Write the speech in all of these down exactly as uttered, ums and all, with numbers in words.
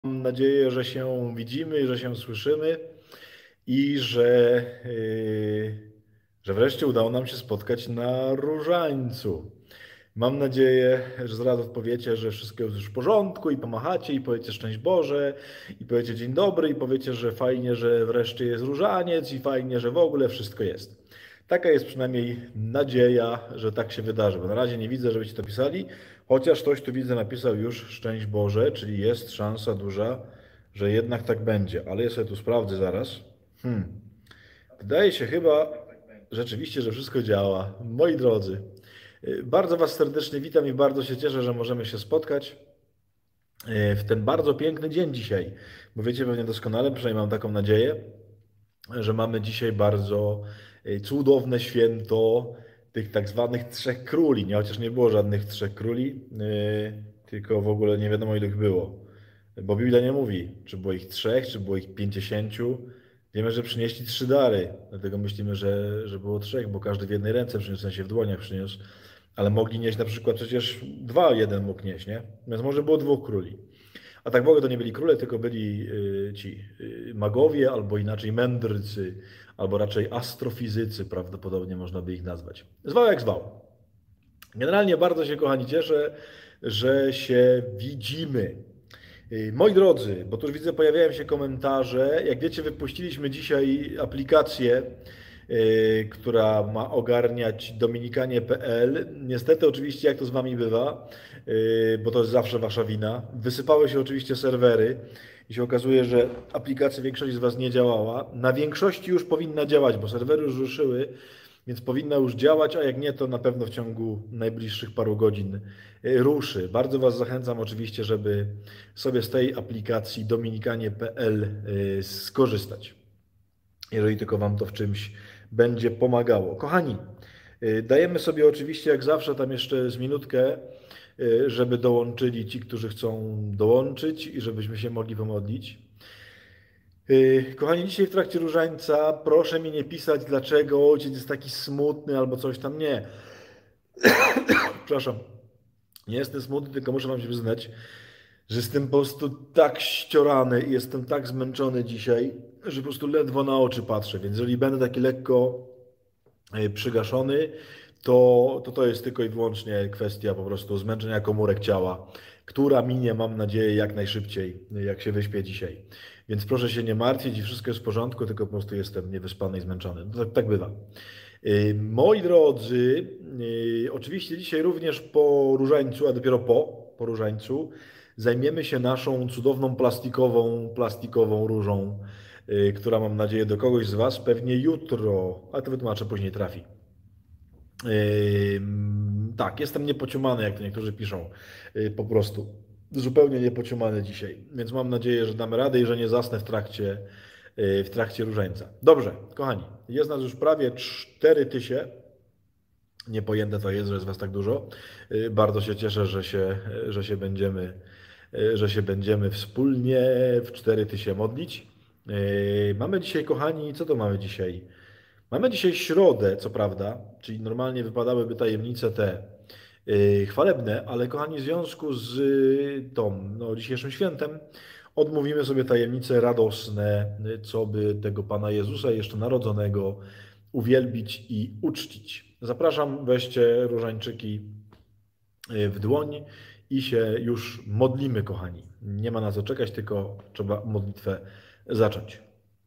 Mam nadzieję, że się widzimy, że się słyszymy i że, yy, że wreszcie udało nam się spotkać na Różańcu. Mam nadzieję, że zaraz odpowiecie, że wszystko jest już w porządku i pomachacie i powiecie szczęść Boże i powiecie dzień dobry i powiecie, że fajnie, że wreszcie jest różaniec i fajnie, że w ogóle wszystko jest. Taka jest przynajmniej nadzieja, że tak się wydarzy, bo na razie nie widzę, żebyście to pisali, chociaż ktoś tu widzę napisał już szczęść Boże, czyli jest szansa duża, że jednak tak będzie, ale ja sobie tu sprawdzę zaraz. Hmm. Wydaje się chyba rzeczywiście, że wszystko działa. Moi drodzy, y, bardzo Was serdecznie witam i bardzo się cieszę, że możemy się spotkać y, w ten bardzo piękny dzień dzisiaj. Bo wiecie pewnie doskonale, przynajmniej mam taką nadzieję, że mamy dzisiaj bardzo y, cudowne święto tych tak zwanych trzech króli. Nie, chociaż nie było żadnych trzech króli, y, tylko w ogóle nie wiadomo ile ich było. Bo Biblia nie mówi, czy było ich trzech, czy było ich pięćdziesięciu. Wiemy, że przynieśli trzy dary, dlatego myślimy, że, że było trzech, bo każdy w jednej ręce przyniósł, w sensie w dłoniach przyniósł, ale mogli nieść na przykład przecież dwa, jeden mógł nieść, nie? Więc może było dwóch króli. A tak w ogóle to nie byli króle, tylko byli y, ci y, magowie, albo inaczej mędrcy, albo raczej astrofizycy, prawdopodobnie można by ich nazwać. Zwał jak zwał. Generalnie bardzo się, kochani, cieszę, że się widzimy. Y, Moi drodzy, bo tu już widzę, pojawiają się komentarze. Jak wiecie, wypuściliśmy dzisiaj aplikację, y, która ma ogarniać dominikanie kropka p l. Niestety, oczywiście, jak to z wami bywa, y, bo to jest zawsze wasza wina, wysypały się oczywiście serwery i się okazuje, że aplikacja większości z was nie działała. Na większości już powinna działać, bo serwery już ruszyły, więc powinna już działać, a jak nie, to na pewno w ciągu najbliższych paru godzin y, ruszy. Bardzo Was zachęcam oczywiście, żeby sobie z tej aplikacji dominikanie kropka p l y, skorzystać, jeżeli tylko Wam to w czymś będzie pomagało. Kochani, y, dajemy sobie oczywiście jak zawsze tam jeszcze z minutkę, y, żeby dołączyli ci, którzy chcą dołączyć i żebyśmy się mogli pomodlić. Yy, Kochani, dzisiaj w trakcie różańca proszę mi nie pisać, dlaczego ojciec jest taki smutny albo coś tam. Nie. Przepraszam. Nie jestem smutny, tylko muszę wam się przyznać, że jestem po prostu tak ściorany i jestem tak zmęczony dzisiaj, że po prostu ledwo na oczy patrzę. Więc jeżeli będę taki lekko yy, przygaszony, to, to to jest tylko i wyłącznie kwestia po prostu zmęczenia komórek ciała, która minie, mam nadzieję, jak najszybciej, jak się wyśpię dzisiaj. Więc proszę się nie martwić i wszystko jest w porządku, tylko po prostu jestem niewyspany i zmęczony. No tak, tak bywa. Yy, Moi drodzy, yy, oczywiście dzisiaj również po różańcu, a dopiero po, po różańcu, zajmiemy się naszą cudowną plastikową, plastikową różą, yy, która mam nadzieję do kogoś z Was pewnie jutro, ale to wytłumaczę później, trafi. Yy, tak, jestem niepociumany, jak to niektórzy piszą. Yy, po prostu. Zupełnie niepociumany dzisiaj. Więc mam nadzieję, że damy radę i że nie zasnę w trakcie, yy, w trakcie różańca. Dobrze, kochani, jest nas już prawie cztery tysiące. Niepojęte to jest, że jest was tak dużo. Yy, bardzo się cieszę, że się, że się będziemy, yy, że się będziemy wspólnie w cztery tysiące modlić. Yy, mamy dzisiaj, kochani, co to mamy dzisiaj? Mamy dzisiaj środę, co prawda, czyli normalnie wypadałyby tajemnice te yy, chwalebne, ale kochani, w związku z yy, tą no, dzisiejszym świętem odmówimy sobie tajemnice radosne, yy, co by tego Pana Jezusa jeszcze narodzonego uwielbić i uczcić. Zapraszam, weźcie różańczyki yy, w dłoń i się już modlimy, kochani. Nie ma na co czekać, tylko trzeba modlitwę zacząć.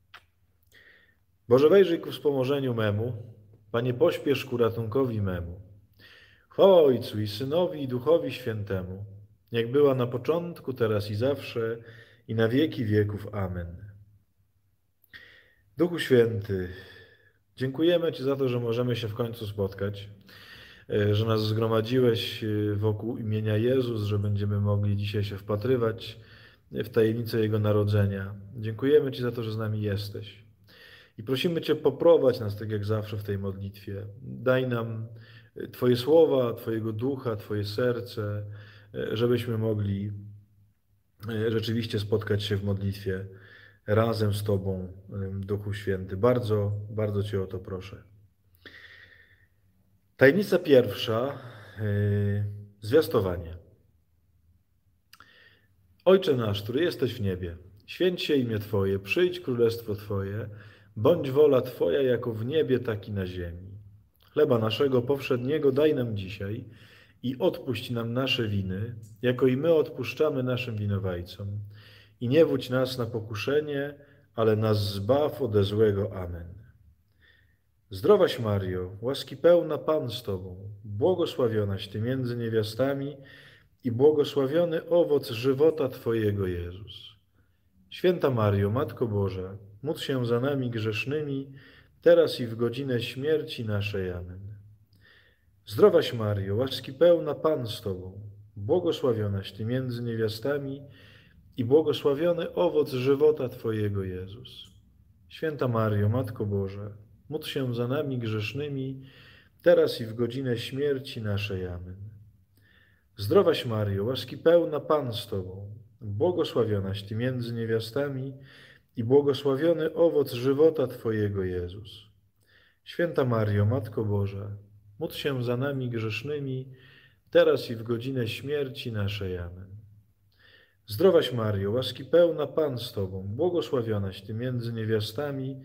Boże, wejrzyj ku wspomożeniu memu, Panie, pośpiesz ku ratunkowi memu. Chwała Ojcu i Synowi i Duchowi Świętemu, jak była na początku, teraz i zawsze, i na wieki wieków. Amen. Duchu Święty, dziękujemy Ci za to, że możemy się w końcu spotkać, e, że nas zgromadziłeś e, wokół imienia Jezus, że będziemy mogli dzisiaj się wpatrywać w tajemnicę Jego narodzenia. Dziękujemy Ci za to, że z nami jesteś. I prosimy Cię, poprowadź nas tak jak zawsze w tej modlitwie. Daj nam Twoje słowa, Twojego ducha, Twoje serce, żebyśmy mogli rzeczywiście spotkać się w modlitwie razem z Tobą, Duchu Święty. Bardzo, bardzo Cię o to proszę. Tajemnica pierwsza, zwiastowanie. Ojcze nasz, który jesteś w niebie, święć się imię Twoje, przyjdź królestwo Twoje, bądź wola Twoja jako w niebie, tak i na ziemi. Chleba naszego powszedniego daj nam dzisiaj i odpuść nam nasze winy, jako i my odpuszczamy naszym winowajcom. I nie wódź nas na pokuszenie, ale nas zbaw ode złego. Amen. Zdrowaś Mario, łaski pełna Pan z Tobą, błogosławionaś Ty między niewiastami i błogosławiony owoc żywota Twojego, Jezus. Święta Mario, Matko Boża, módl się za nami grzesznymi, teraz i w godzinę śmierci naszej. Amen. Zdrowaś Mario, łaski pełna Pan z Tobą, błogosławionaś Ty między niewiastami i błogosławiony owoc żywota Twojego, Jezus. Święta Mario, Matko Boża, módl się za nami grzesznymi, teraz i w godzinę śmierci naszej. Amen. Zdrowaś Mario, łaski pełna Pan z Tobą, błogosławionaś Ty między niewiastami i błogosławiony owoc żywota Twojego, Jezus. Święta Mario, Matko Boża, módl się za nami grzesznymi, teraz i w godzinę śmierci naszej. Amen. Zdrowaś Mario, łaski pełna Pan z Tobą, błogosławionaś Ty między niewiastami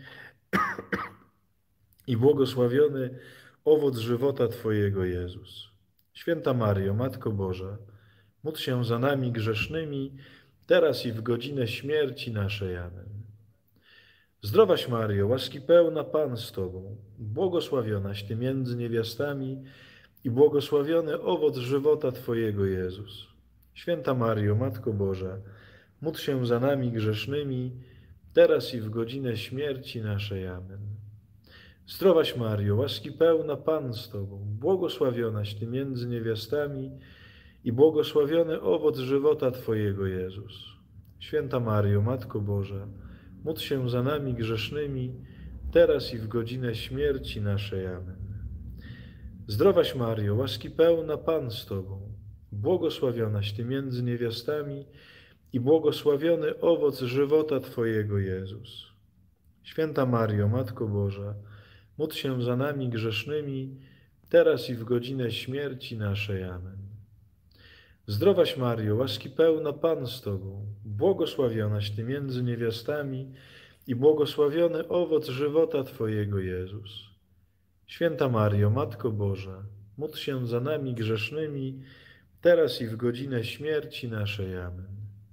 i błogosławiony owoc żywota Twojego, Jezus. Święta Mario, Matko Boża, módl się za nami grzesznymi, teraz i w godzinę śmierci naszej. Amen. Zdrowaś Mario, łaski pełna Pan z Tobą, błogosławionaś Ty między niewiastami i błogosławiony owoc żywota Twojego, Jezus. Święta Mario, Matko Boża, módl się za nami grzesznymi, teraz i w godzinę śmierci naszej. Amen. Zdrowaś Mario, łaski pełna Pan z Tobą, błogosławionaś Ty między niewiastami i błogosławiony owoc żywota Twojego, Jezus. Święta Mario, Matko Boża, módl się za nami grzesznymi, teraz i w godzinę śmierci naszej. Amen. Zdrowaś Mario, łaski pełna Pan z Tobą, błogosławionaś Ty między niewiastami i błogosławiony owoc żywota Twojego, Jezus. Święta Mario, Matko Boża, módl się za nami grzesznymi, teraz i w godzinę śmierci naszej. Amen. Zdrowaś Mario, łaski pełna Pan z Tobą, błogosławionaś Ty między niewiastami i błogosławiony owoc żywota Twojego, Jezus. Święta Mario, Matko Boża, módl się za nami grzesznymi, teraz i w godzinę śmierci naszej. Amen.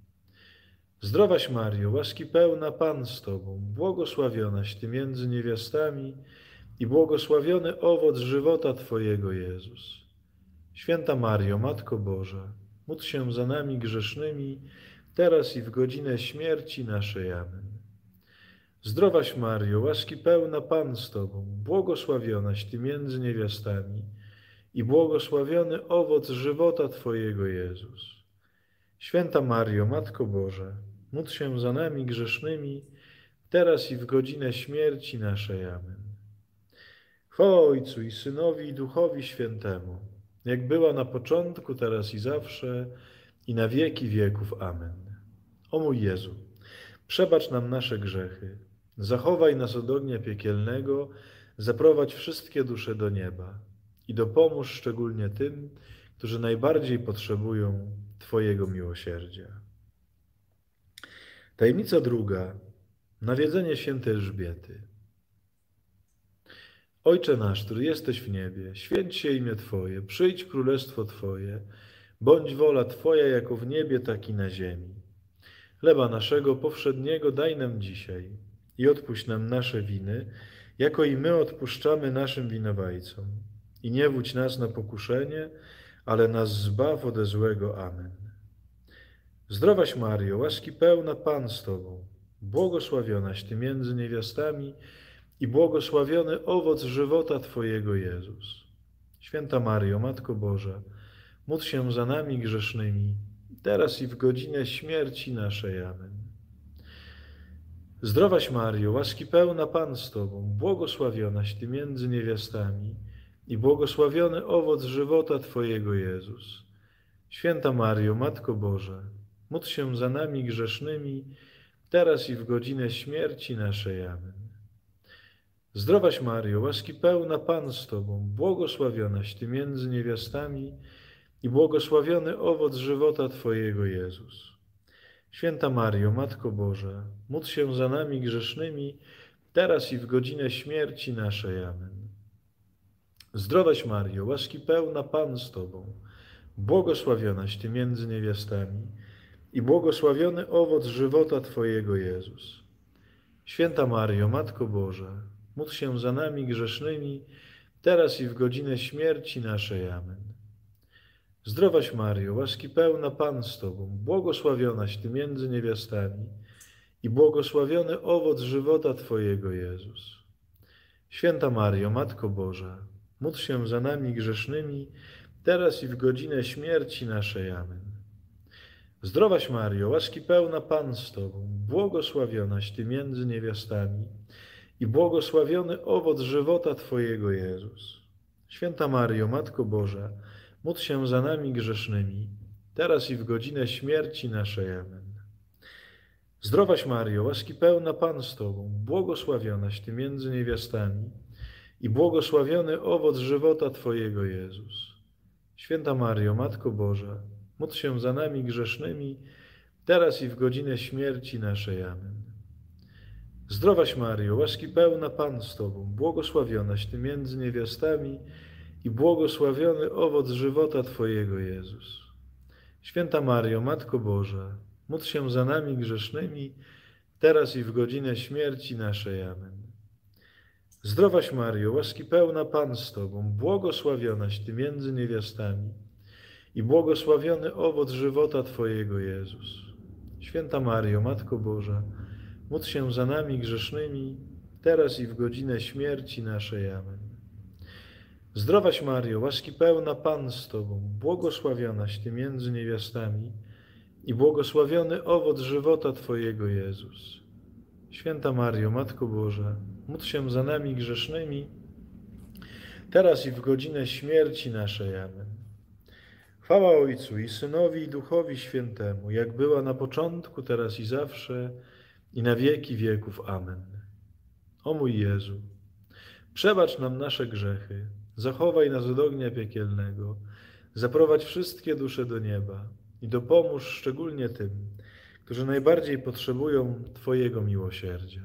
Zdrowaś Mario, łaski pełna Pan z Tobą, błogosławionaś Ty między niewiastami i błogosławiony owoc żywota Twojego, Jezus. Święta Mario, Matko Boża, módl się za nami grzesznymi, teraz i w godzinę śmierci naszej. Amen. Zdrowaś Mario, łaski pełna Pan z Tobą, błogosławionaś Ty między niewiastami i błogosławiony owoc żywota Twojego, Jezus. Święta Mario, Matko Boża, módl się za nami grzesznymi, teraz i w godzinę śmierci naszej. Amen. Chwała Ojcu i Synowi i Duchowi Świętemu, jak była na początku, teraz i zawsze, i na wieki wieków. Amen. O mój Jezu, przebacz nam nasze grzechy, zachowaj nas od ognia piekielnego, zaprowadź wszystkie dusze do nieba i dopomóż szczególnie tym, którzy najbardziej potrzebują Twojego miłosierdzia. Tajemnica druga. Nawiedzenie świętej Elżbiety. Ojcze nasz, który jesteś w niebie, święć się imię Twoje, przyjdź królestwo Twoje, bądź wola Twoja jako w niebie, tak i na ziemi. Chleba naszego powszedniego daj nam dzisiaj i odpuść nam nasze winy, jako i my odpuszczamy naszym winowajcom. I nie wódź nas na pokuszenie, ale nas zbaw ode złego. Amen. Zdrowaś Mario, łaski pełna Pan z Tobą, błogosławionaś Ty między niewiastami i błogosławiony owoc żywota Twojego, Jezus. Święta Mario, Matko Boża, módl się za nami grzesznymi, teraz i w godzinę śmierci naszej. Amen. Zdrowaś Mario, łaski pełna Pan z Tobą, błogosławionaś Ty między niewiastami i błogosławiony owoc żywota Twojego, Jezus. Święta Mario, Matko Boża, módl się za nami grzesznymi, teraz i w godzinę śmierci naszej. Amen. Zdrowaś Mario, łaski pełna Pan z Tobą, błogosławionaś Ty między niewiastami i błogosławiony owoc żywota Twojego, Jezus. Święta Mario, Matko Boża, módl się za nami grzesznymi, teraz i w godzinę śmierci naszej. Amen. Zdrowaś Mario, łaski pełna Pan z Tobą, błogosławionaś Ty między niewiastami i błogosławiony owoc żywota Twojego, Jezus. Święta Mario, Matko Boża, módl się za nami grzesznymi, teraz i w godzinę śmierci naszej. Amen. Zdrowaś Mario, łaski pełna Pan z Tobą, błogosławionaś Ty między niewiastami i błogosławiony owoc żywota Twojego, Jezus. Święta Mario, Matko Boża, módl się za nami grzesznymi, teraz i w godzinę śmierci naszej. Amen. Zdrowaś Mario, łaski pełna Pan z Tobą, błogosławionaś Ty między niewiastami i błogosławiony owoc żywota Twojego, Jezus. Święta Mario, Matko Boża, módl się za nami grzesznymi, teraz i w godzinę śmierci naszej. Amen. Zdrowaś Mario, łaski pełna Pan z Tobą, błogosławionaś Ty między niewiastami i błogosławiony owoc żywota Twojego, Jezus. Święta Mario, Matko Boża, módl się za nami grzesznymi, teraz i w godzinę śmierci naszej. Amen. Zdrowaś Mario, łaski pełna Pan z Tobą, błogosławionaś Ty między niewiastami i błogosławiony owoc żywota Twojego, Jezus. Święta Mario, Matko Boża, módl się za nami grzesznymi, teraz i w godzinę śmierci naszej. Amen. Zdrowaś Mario, łaski pełna Pan z Tobą, błogosławionaś Ty między niewiastami i błogosławiony owoc żywota Twojego, Jezus. Święta Mario, Matko Boża, módl się za nami grzesznymi, teraz i w godzinę śmierci naszej. Amen. Zdrowaś Mario, łaski pełna Pan z Tobą, błogosławionaś Ty między niewiastami i błogosławiony owoc żywota Twojego, Jezus. Święta Mario, Matko Boża, módl się za nami grzesznymi, teraz i w godzinę śmierci naszej. Amen. Chwała Ojcu i Synowi i Duchowi Świętemu, jak była na początku, teraz i zawsze, i na wieki wieków. Amen. O mój Jezu, przebacz nam nasze grzechy, zachowaj nas od ognia piekielnego, zaprowadź wszystkie dusze do nieba i dopomóż szczególnie tym, którzy najbardziej potrzebują Twojego miłosierdzia.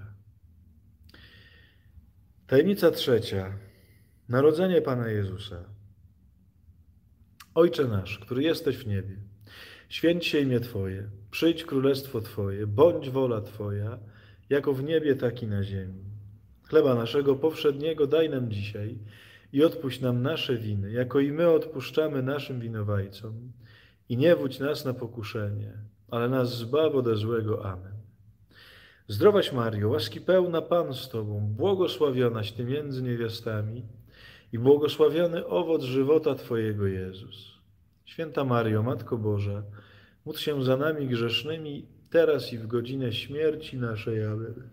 Tajemnica trzecia. Narodzenie Pana Jezusa. Ojcze nasz, który jesteś w niebie, święć się imię Twoje, przyjdź królestwo Twoje, bądź wola Twoja, jako w niebie, tak i na ziemi. Chleba naszego powszedniego daj nam dzisiaj i odpuść nam nasze winy, jako i my odpuszczamy naszym winowajcom. I nie wódź nas na pokuszenie, ale nas zbaw ode złego. Amen. Zdrowaś Mario, łaski pełna Pan z Tobą, błogosławionaś Ty między niewiastami i błogosławiony owoc żywota Twojego, Jezus. Święta Mario, Matko Boża, módl się za nami grzesznymi, teraz i w godzinę śmierci naszej. Amen.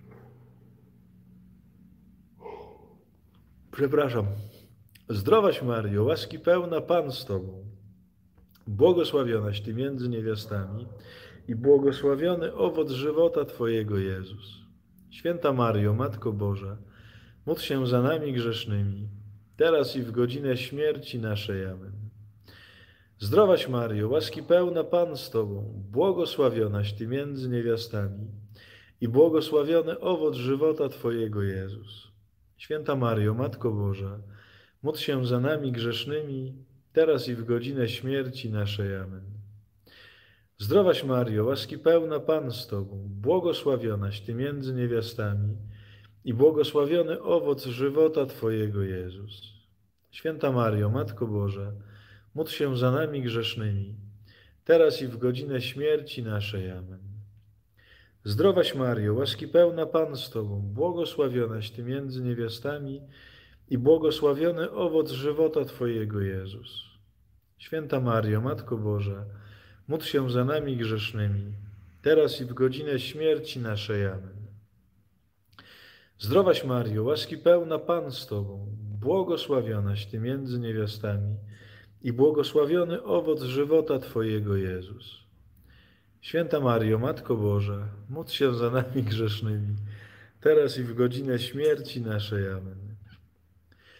Przepraszam. Zdrowaś Mario, łaski pełna Pan z Tobą, błogosławionaś Ty między niewiastami i błogosławiony owoc żywota Twojego, Jezus. Święta Mario, Matko Boża, módl się za nami grzesznymi, teraz i w godzinę śmierci naszej. Amen. Zdrowaś Mario, łaski pełna Pan z Tobą, błogosławionaś Ty między niewiastami i błogosławiony owoc żywota Twojego, Jezus. Święta Mario, Matko Boża, módl się za nami grzesznymi, teraz i w godzinę śmierci naszej. Amen. Zdrowaś Mario, łaski pełna Pan z Tobą, błogosławionaś Ty między niewiastami i błogosławiony owoc żywota Twojego, Jezus. Święta Mario, Matko Boża, módl się za nami grzesznymi, teraz i w godzinę śmierci naszej. Amen. Zdrowaś Mario, łaski pełna Pan z Tobą, błogosławionaś Ty między niewiastami i błogosławiony owoc żywota Twojego, Jezus. Święta Mario, Matko Boża, módl się za nami grzesznymi, teraz i w godzinę śmierci naszej. Amen. Zdrowaś Mario, łaski pełna Pan z Tobą, błogosławionaś Ty między niewiastami i błogosławiony owoc żywota Twojego, Jezus. Święta Mario, Matko Boża, módl się za nami grzesznymi, teraz i w godzinę śmierci naszej. Amen.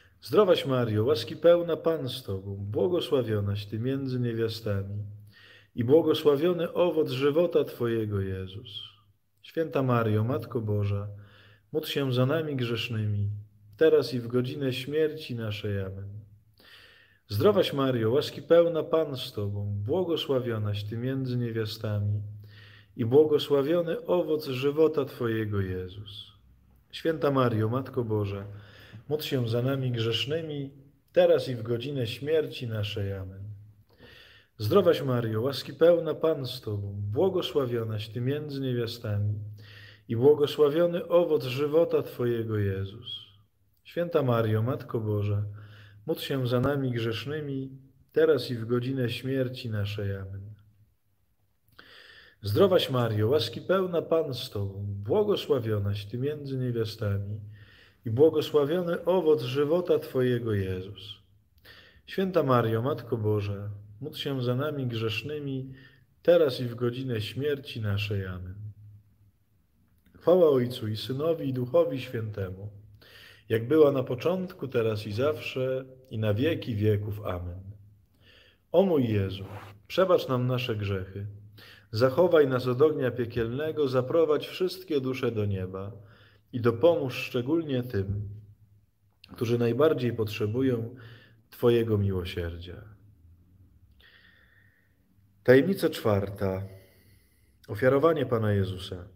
Zdrowaś Mario, łaski pełna Pan z Tobą, błogosławionaś Ty między niewiastami i błogosławiony owoc żywota Twojego, Jezus. Święta Maryjo, Matko Boża, módl się za nami grzesznymi, teraz i w godzinę śmierci naszej. Amen. Zdrowaś Maryjo, łaski pełna Pan z Tobą, błogosławionaś Ty między niewiastami i błogosławiony owoc żywota Twojego, Jezus. Święta Maryjo, Matko Boża, módl się za nami grzesznymi, teraz i w godzinę śmierci naszej. Amen. Zdrowaś Maryjo, łaski pełna Pan z Tobą, błogosławionaś Ty między niewiastami i błogosławiony owoc żywota Twojego, Jezus. Święta Maryjo, Matko Boża, módl się za nami grzesznymi, teraz i w godzinę śmierci naszej. Amen. Zdrowaś Maryjo, łaski pełna Pan z Tobą, błogosławionaś Ty między niewiastami i błogosławiony owoc żywota Twojego, Jezus. Święta Maryjo, Matko Boża, módl się za nami grzesznymi, teraz i w godzinę śmierci naszej. Amen. Chwała Ojcu i Synowi i Duchowi Świętemu, jak była na początku, teraz i zawsze, i na wieki wieków. Amen. O mój Jezu, przebacz nam nasze grzechy, zachowaj nas od ognia piekielnego, zaprowadź wszystkie dusze do nieba i dopomóż szczególnie tym, którzy najbardziej potrzebują Twojego miłosierdzia. Tajemnica czwarta. Ofiarowanie Pana Jezusa.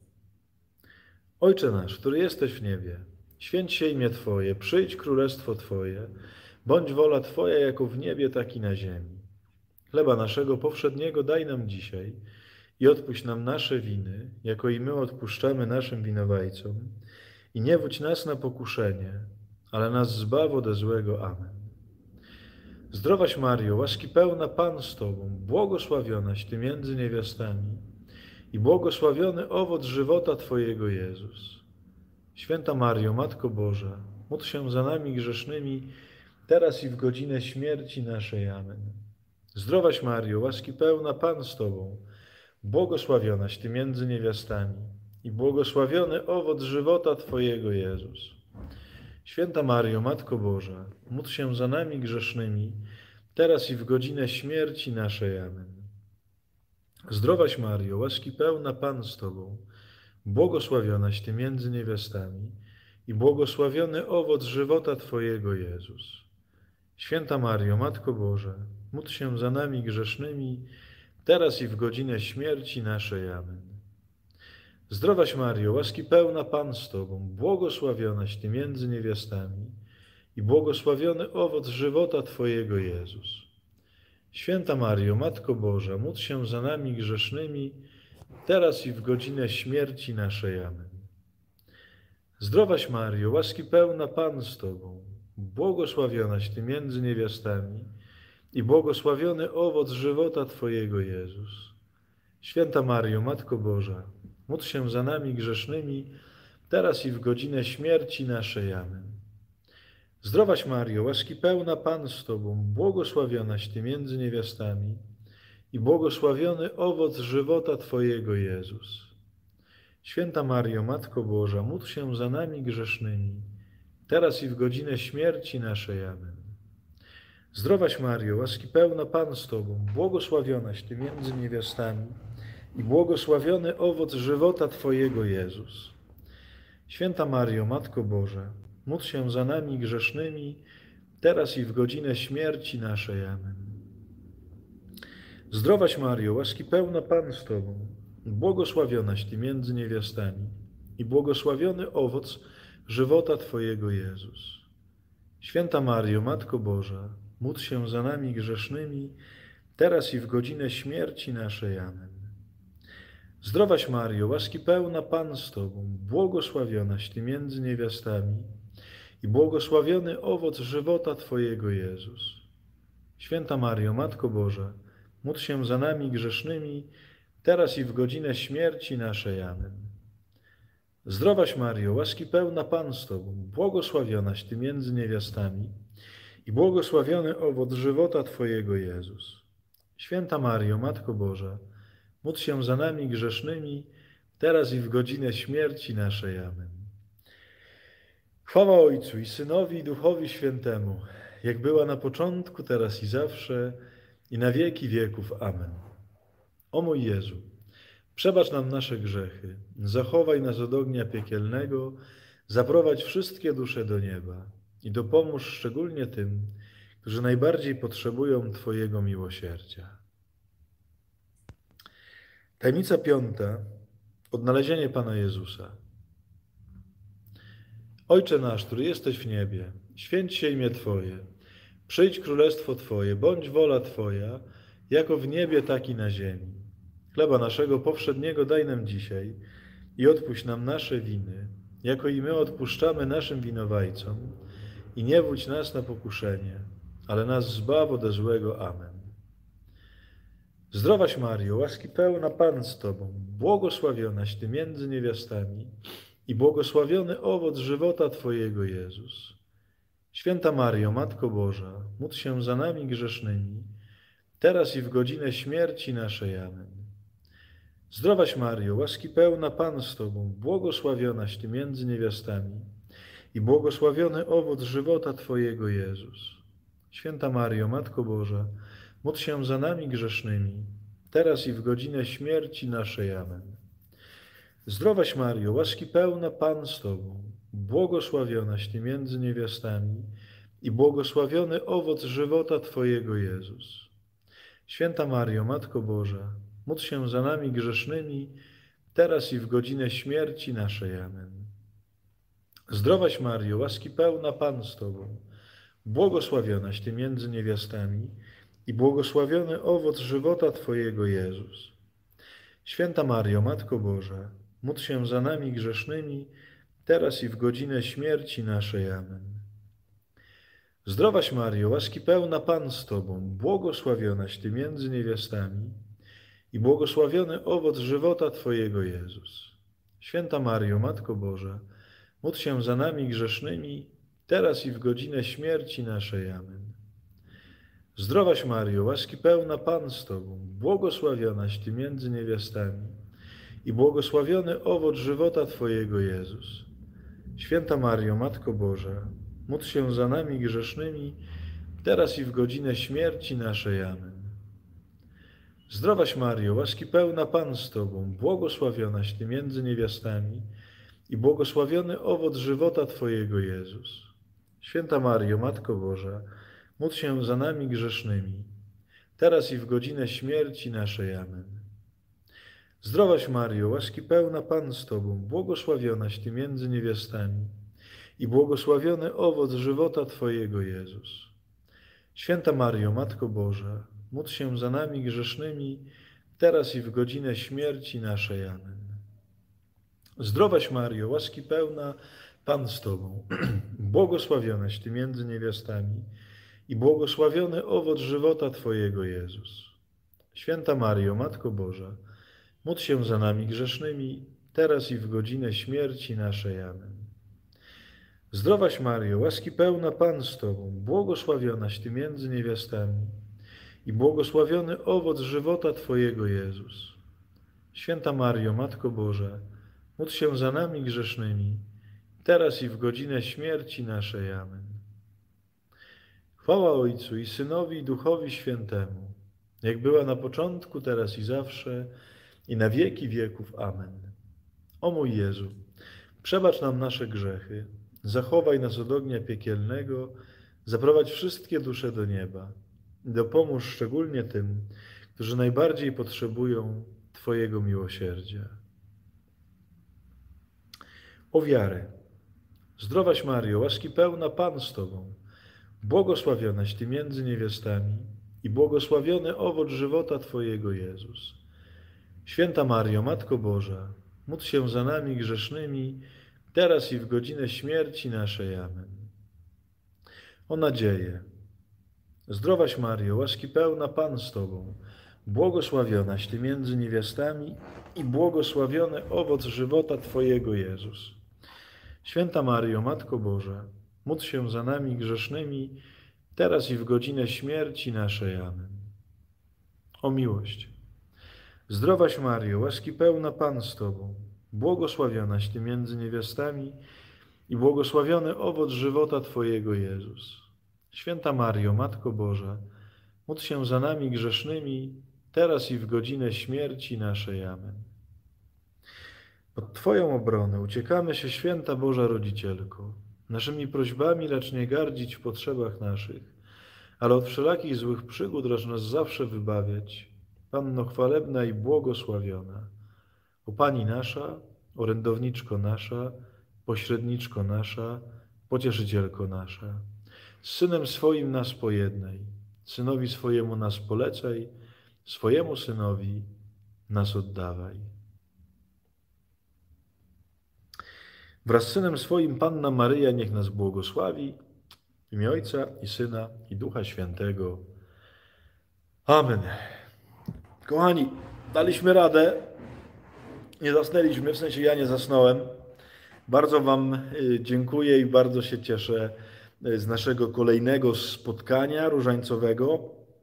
Ojcze nasz, który jesteś w niebie, święć się imię Twoje, przyjdź królestwo Twoje, bądź wola Twoja jako w niebie, tak i na ziemi. Chleba naszego powszedniego daj nam dzisiaj i odpuść nam nasze winy, jako i my odpuszczamy naszym winowajcom. I nie wódź nas na pokuszenie, ale nas zbaw ode złego. Amen. Zdrowaś Maryjo, łaski pełna Pan z Tobą, błogosławionaś Ty między niewiastami i błogosławiony owoc żywota Twojego, Jezus. Święta Maryjo, Matko Boża, módl się za nami grzesznymi, teraz i w godzinę śmierci naszej. Amen. Zdrowaś Maryjo, łaski pełna Pan z Tobą, błogosławionaś Ty między niewiastami i błogosławiony owoc żywota Twojego, Jezus. Święta Maryjo, Matko Boża, módl się za nami grzesznymi, teraz i w godzinę śmierci naszej. Amen. Zdrowaś Maryjo, łaski pełna Pan z Tobą, błogosławionaś Ty między niewiastami i błogosławiony owoc żywota Twojego, Jezus. Święta Maryjo, Matko Boża, módl się za nami grzesznymi, teraz i w godzinę śmierci naszej. Amen. Zdrowaś Maryjo, łaski pełna Pan z Tobą, błogosławionaś Ty między niewiastami i błogosławiony owoc żywota Twojego, Jezus. Święta Maryjo, Matko Boża, módl się za nami grzesznymi, teraz i w godzinę śmierci naszej. Amen. Zdrowaś Maryjo, łaski pełna Pan z Tobą, błogosławionaś Ty między niewiastami i błogosławiony owoc żywota Twojego, Jezus. Święta Maryjo, Matko Boża, módl się za nami grzesznymi, teraz i w godzinę śmierci naszej. Amen. Zdrowaś Maryjo, łaski pełna Pan z Tobą, błogosławionaś Ty między niewiastami i błogosławiony owoc żywota Twojego, Jezus. Święta Maryjo, Matko Boża, módl się za nami grzesznymi, teraz i w godzinę śmierci naszej. Amen. Zdrowaś Maryjo, łaski pełna Pan z Tobą, błogosławionaś Ty między niewiastami i błogosławiony owoc żywota Twojego, Jezus. Święta Maryjo, Matko Boża, módl się za nami grzesznymi, teraz i w godzinę śmierci naszej. Amen. Zdrowaś Maryjo, łaski pełna Pan z Tobą, błogosławionaś Ty między niewiastami i błogosławiony owoc żywota Twojego, Jezus. Święta Maryjo, Matko Boża, módl się za nami grzesznymi, teraz i w godzinę śmierci naszej. Amen. Zdrowaś Maryjo, łaski pełna Pan z Tobą, błogosławionaś Ty między niewiastami i błogosławiony owoc żywota Twojego, Jezus. Święta Maryjo, Matko Boża, módl się za nami grzesznymi, teraz i w godzinę śmierci naszej. Amen. Zdrowaś Maryjo, łaski pełna Pan z Tobą, błogosławionaś Ty między niewiastami i błogosławiony owoc żywota Twojego, Jezus. Święta Maryjo, Matko Boża, módl się za nami grzesznymi, teraz i w godzinę śmierci naszej. Amen. Chwała Ojcu i Synowi i Duchowi Świętemu, jak była na początku, teraz i zawsze, i na wieki wieków. Amen. O mój Jezu, przebacz nam nasze grzechy, zachowaj nas od ognia piekielnego, zaprowadź wszystkie dusze do nieba i dopomóż szczególnie tym, którzy najbardziej potrzebują Twojego miłosierdzia. Tajemnica piąta. Odnalezienie Pana Jezusa. Ojcze nasz, który jesteś w niebie, święć się imię Twoje. Przyjdź królestwo Twoje, bądź wola Twoja, jako w niebie, tak i na ziemi. Chleba naszego powszedniego daj nam dzisiaj i odpuść nam nasze winy, jako i my odpuszczamy naszym winowajcom. I nie wódź nas na pokuszenie, ale nas zbaw ode złego. Amen. Zdrowaś Mario, łaski pełna Pan z Tobą, błogosławionaś Ty między niewiastami i błogosławiony owoc żywota Twojego, Jezus. Święta Mario, Matko Boża, módl się za nami grzesznymi, teraz i w godzinę śmierci naszej. Amen. Zdrowaś Mario, łaski pełna Pan z Tobą, błogosławionaś Ty między niewiastami i błogosławiony owoc żywota Twojego, Jezus. Święta Mario, Matko Boża, módl się za nami grzesznymi, teraz i w godzinę śmierci naszej. Amen. Zdrowaś Mario, łaski pełna Pan z Tobą, błogosławionaś Ty między niewiastami i błogosławiony owoc żywota Twojego, Jezus. Święta Mario, Matko Boża, módl się za nami grzesznymi, teraz i w godzinę śmierci naszej. Amen. Zdrowaś Mario, łaski pełna Pan z Tobą, błogosławionaś Ty między niewiastami i błogosławiony owoc żywota Twojego, Jezus. Święta Mario, Matko Boża, módl się za nami grzesznymi, teraz i w godzinę śmierci naszej. Amen. Zdrowaś Mario, łaski pełna Pan z Tobą, błogosławionaś Ty między niewiastami i błogosławiony owoc żywota Twojego, Jezus. Święta Mario, Matko Boża, módl się za nami grzesznymi, teraz i w godzinę śmierci naszej. Amen. Zdrowaś Mario, łaski pełna Pan z Tobą, błogosławionaś Ty między niewiastami i błogosławiony owoc żywota Twojego, Jezus. Święta Mario, Matko Boża, módl się za nami grzesznymi, teraz i w godzinę śmierci naszej. Amen. Zdrowaś Mario, łaski pełna Pan z Tobą, błogosławionaś Ty między niewiastami i błogosławiony owoc żywota Twojego, Jezus. Święta Mario, Matko Boża, módl się za nami grzesznymi, teraz i w godzinę śmierci naszej. Amen. Zdrowaś Mario, łaski pełna Pan z Tobą, błogosławionaś Ty między niewiastami i błogosławiony owoc żywota Twojego, Jezus. Święta Mario, Matko Boża, módl się za nami grzesznymi, teraz i w godzinę śmierci naszej. Amen. Zdrowaś Mario, łaski pełna Pan z Tobą, błogosławionaś Ty między niewiastami i błogosławiony owoc żywota Twojego, Jezus. Święta Mario, Matko Boża, módl się za nami grzesznymi, teraz i w godzinę śmierci naszej. Amen. Zdrowaś Mario, łaski pełna Pan z Tobą, błogosławionaś Ty między niewiastami i błogosławiony owoc żywota Twojego, Jezus. Święta Mario, Matko Boża, módl się za nami grzesznymi, teraz i w godzinę śmierci naszej. Amen. Chwała Ojcu i Synowi i Duchowi Świętemu, jak była na początku, teraz i zawsze, i na wieki wieków. Amen. O mój Jezu, przebacz nam nasze grzechy, zachowaj nas od ognia piekielnego, zaprowadź wszystkie dusze do nieba i dopomóż szczególnie tym, którzy najbardziej potrzebują Twojego miłosierdzia. O wiarę. Zdrowaś Mario, łaski pełna Pan z Tobą, błogosławionaś Ty między niewiastami i błogosławiony owoc żywota Twojego, Jezus. Święta Mario, Matko Boża, módl się za nami grzesznymi, teraz i w godzinę śmierci naszej. Amen. O nadzieję. Zdrowaś Mario, łaski pełna Pan z Tobą, błogosławionaś Ty między niewiastami i błogosławiony owoc żywota Twojego, Jezus. Święta Mario, Matko Boża, módl się za nami grzesznymi, teraz i w godzinę śmierci naszej. Amen. O miłość. Zdrowaś Mario, łaski pełna Pan z Tobą, błogosławionaś Ty między niewiastami i błogosławiony owoc żywota Twojego, Jezus. Święta Mario, Matko Boża, módl się za nami grzesznymi, teraz i w godzinę śmierci naszej. Amen. Pod Twoją obronę uciekamy się, święta Boża Rodzicielko, naszymi prośbami lecz nie gardzić w potrzebach naszych, ale od wszelakich złych przygód racz nas zawsze wybawiać. Panno chwalebna i błogosławiona, o Pani nasza, orędowniczko nasza, pośredniczko nasza, pocieszycielko nasza, z Synem swoim nas pojednaj, Synowi swojemu nas polecaj, swojemu Synowi nas oddawaj. Wraz z Synem swoim Panna Maryja niech nas błogosławi, w imię Ojca i Syna i Ducha Świętego. Amen. Kochani, daliśmy radę, nie zasnęliśmy, w sensie ja nie zasnąłem. Bardzo Wam dziękuję i bardzo się cieszę z naszego kolejnego spotkania różańcowego.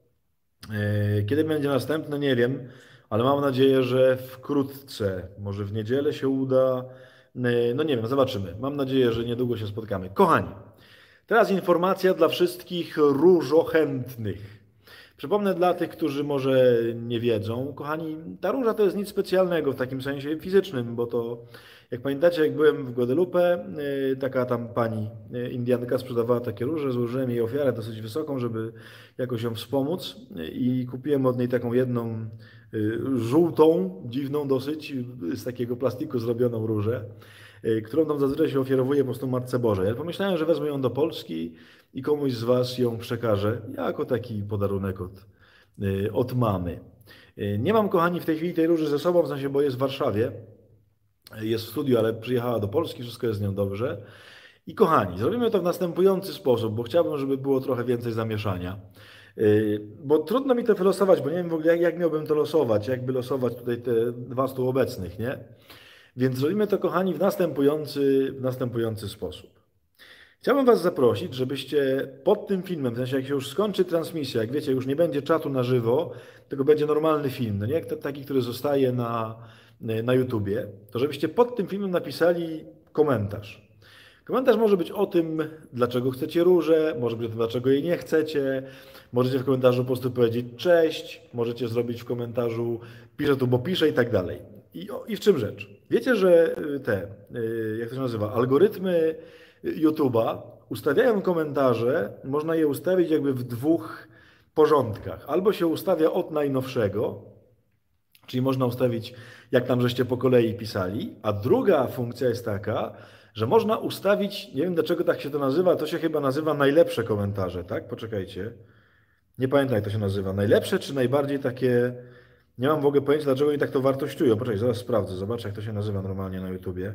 Kiedy będzie następne, nie wiem, ale mam nadzieję, że wkrótce, może w niedzielę się uda. No nie wiem, zobaczymy. Mam nadzieję, że niedługo się spotkamy. Kochani, teraz informacja dla wszystkich różochętnych. Przypomnę dla tych, którzy może nie wiedzą. Kochani, ta róża to jest nic specjalnego w takim sensie fizycznym, bo to, jak pamiętacie, jak byłem w Guadalupe, taka tam pani Indianka sprzedawała takie róże, złożyłem jej ofiarę dosyć wysoką, żeby jakoś ją wspomóc i kupiłem od niej taką jedną żółtą, dziwną dosyć, z takiego plastiku zrobioną różę, którą tam zazwyczaj się ofiarowuje po prostu Matce Bożej. Ja pomyślałem, że wezmę ją do Polski i komuś z Was ją przekażę jako taki podarunek od, od mamy. Nie mam, kochani, w tej chwili tej róży ze sobą, w sensie, bo jest w Warszawie, jest w studiu, ale przyjechała do Polski, wszystko jest z nią dobrze. I kochani, zrobimy to w następujący sposób, bo chciałbym, żeby było trochę więcej zamieszania. Bo trudno mi to wylosować, bo nie wiem w ogóle, jak, jak miałbym to losować, jakby losować tutaj te dwa stu obecnych, nie? Więc zrobimy to, kochani, w następujący, w następujący sposób. Chciałbym Was zaprosić, żebyście pod tym filmem, w sensie jak się już skończy transmisja, jak wiecie, już nie będzie czatu na żywo, tylko będzie normalny film, no nie? Taki, który zostaje na, na YouTubie, to żebyście pod tym filmem napisali komentarz. Komentarz może być o tym, dlaczego chcecie różę, może być o tym, dlaczego jej nie chcecie. Możecie w komentarzu po prostu powiedzieć cześć, możecie zrobić w komentarzu piszę tu, bo piszę i tak dalej. I, I w czym rzecz? Wiecie, że te, jak to się nazywa, algorytmy YouTube'a ustawiają komentarze, można je ustawić jakby w dwóch porządkach. Albo się ustawia od najnowszego, czyli można ustawić, jak tam żeście po kolei pisali, a druga funkcja jest taka, że można ustawić, nie wiem dlaczego tak się to nazywa, to się chyba nazywa najlepsze komentarze, tak? Poczekajcie. Nie pamiętam, jak to się nazywa. Najlepsze czy najbardziej takie... Nie mam w ogóle pojęcia, dlaczego oni tak to wartościują. Poczekaj, zaraz sprawdzę. Zobaczę, jak to się nazywa normalnie na YouTubie.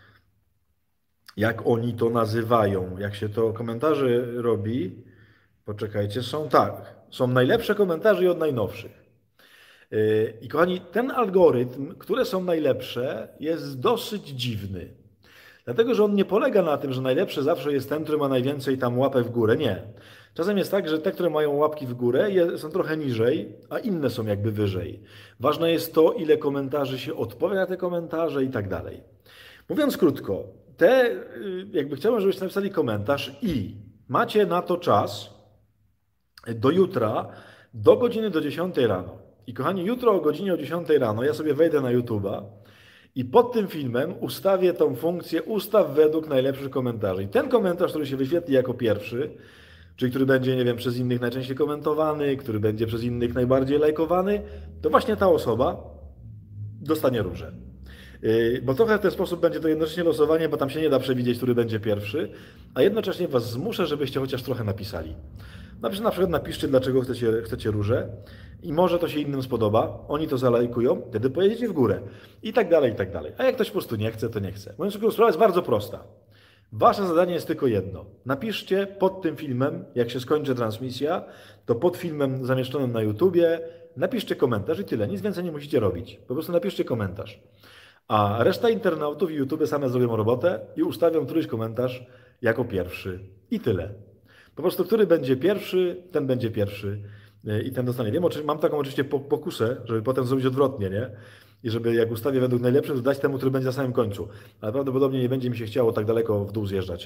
Jak oni to nazywają. Jak się to komentarze robi. Poczekajcie, są tak. Są najlepsze komentarze i od najnowszych. I kochani, ten algorytm, które są najlepsze, jest dosyć dziwny. Dlatego, że on nie polega na tym, że najlepszy zawsze jest ten, który ma najwięcej tam łapek w górę. Nie. Czasem jest tak, że te, które mają łapki w górę, są trochę niżej, a inne są jakby wyżej. Ważne jest to, ile komentarzy się odpowie na te komentarze i tak dalej. Mówiąc krótko, te, jakby chciałbym, żebyście napisali komentarz i macie na to czas do jutra, do godziny do dziesiątej rano. I kochani, jutro o godzinie o dziesiątej rano ja sobie wejdę na YouTube'a i pod tym filmem ustawię tą funkcję ustaw według najlepszych komentarzy. I ten komentarz, który się wyświetli jako pierwszy, czyli który będzie, nie wiem, przez innych najczęściej komentowany, który będzie przez innych najbardziej lajkowany, to właśnie ta osoba dostanie różę. Bo trochę w ten sposób będzie to jednocześnie losowanie, bo tam się nie da przewidzieć, który będzie pierwszy, a jednocześnie Was zmuszę, żebyście chociaż trochę napisali. Na przykład napiszcie, dlaczego chcecie, chcecie różę i może to się innym spodoba, oni to zalajkują, wtedy pojedziecie w górę i tak dalej, i tak dalej. A jak ktoś po prostu nie chce, to nie chce. Mówiąc krótko, sprawa jest bardzo prosta. Wasze zadanie jest tylko jedno. Napiszcie pod tym filmem, jak się skończy transmisja, to pod filmem zamieszczonym na YouTubie, napiszcie komentarz i tyle. Nic więcej nie musicie robić. Po prostu napiszcie komentarz. A reszta internautów i YouTube same zrobią robotę i ustawią któryś komentarz jako pierwszy. I tyle. Po prostu, który będzie pierwszy, ten będzie pierwszy i ten dostanie. Wiem, mam taką oczywiście pokusę, żeby potem zrobić odwrotnie, nie? I żeby jak ustawię według najlepszych, to dać temu, który będzie na samym końcu. Ale prawdopodobnie nie będzie mi się chciało tak daleko w dół zjeżdżać.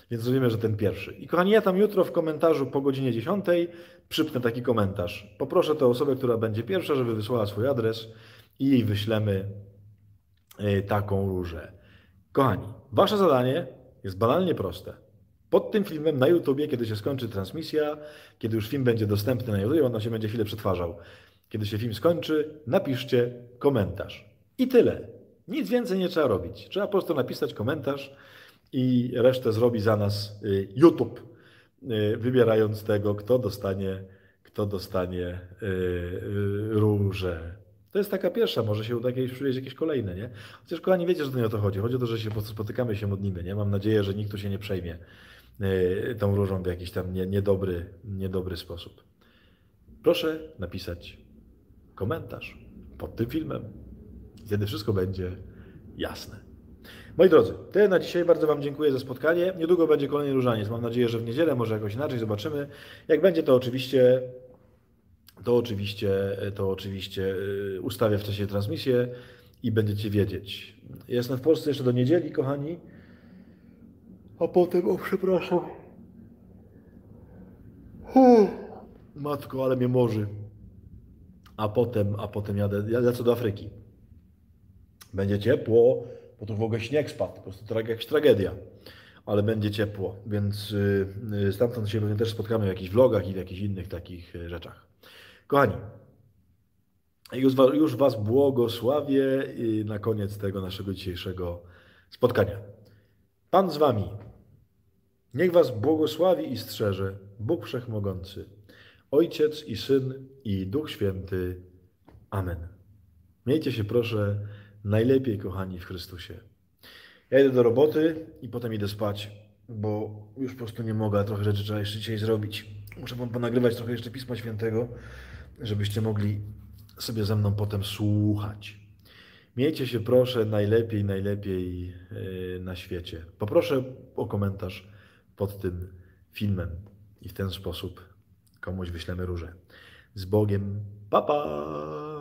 Więc zrobimy, że ten pierwszy. I kochani, ja tam jutro w komentarzu po godzinie dziesiątej przypnę taki komentarz. Poproszę tę osobę, która będzie pierwsza, żeby wysłała swój adres i jej wyślemy y, taką różę. Kochani, wasze zadanie jest banalnie proste. Pod tym filmem na YouTubie, kiedy się skończy transmisja, kiedy już film będzie dostępny na YouTubie, on się będzie chwilę przetwarzał. Kiedy się film skończy, napiszcie komentarz. I tyle. Nic więcej nie trzeba robić. Trzeba po prostu napisać komentarz i resztę zrobi za nas y, YouTube, y, wybierając tego, kto dostanie, kto dostanie y, y, różę. To jest taka pierwsza, może się uda jakieś przywieźć jakieś kolejne, nie? Chociaż kochani, wiecie, że to nie o to chodzi. Chodzi o to, że się po prostu spotykamy, się modlimy, nie? Mam nadzieję, że nikt tu się nie przejmie y, tą różą w jakiś tam nie, niedobry, niedobry sposób. Proszę napisać komentarz pod tym filmem. Wtedy wszystko będzie jasne. Moi drodzy, tyle na dzisiaj. Bardzo Wam dziękuję za spotkanie. Niedługo będzie kolejny różaniec. Mam nadzieję, że w niedzielę, może jakoś inaczej, zobaczymy. Jak będzie, to oczywiście, to oczywiście, to oczywiście ustawię wcześniej transmisję i będziecie wiedzieć. Jestem w Polsce jeszcze do niedzieli, kochani. A potem, o przepraszam. Uff, matko, ale mnie morzy. A potem, a potem jadę, jadę co do Afryki. Będzie ciepło, bo tu w ogóle śnieg spadł, po prostu to jakaś tragedia. Ale będzie ciepło, więc yy, stamtąd się pewnie też spotkamy w jakichś vlogach i w jakichś innych takich rzeczach. Kochani, już was, już was błogosławię na koniec tego naszego dzisiejszego spotkania. Pan z wami. Niech was błogosławi i strzeże Bóg Wszechmogący, Ojciec i Syn i Duch Święty. Amen. Miejcie się proszę najlepiej, kochani, w Chrystusie. Ja idę do roboty i potem idę spać, bo już po prostu nie mogę, a trochę rzeczy trzeba jeszcze dzisiaj zrobić. Muszę wam ponagrywać trochę jeszcze Pisma Świętego, żebyście mogli sobie ze mną potem słuchać. Miejcie się proszę najlepiej, najlepiej na świecie. Poproszę o komentarz pod tym filmem i w ten sposób komuś wyślemy różę. Z Bogiem. Pa, pa!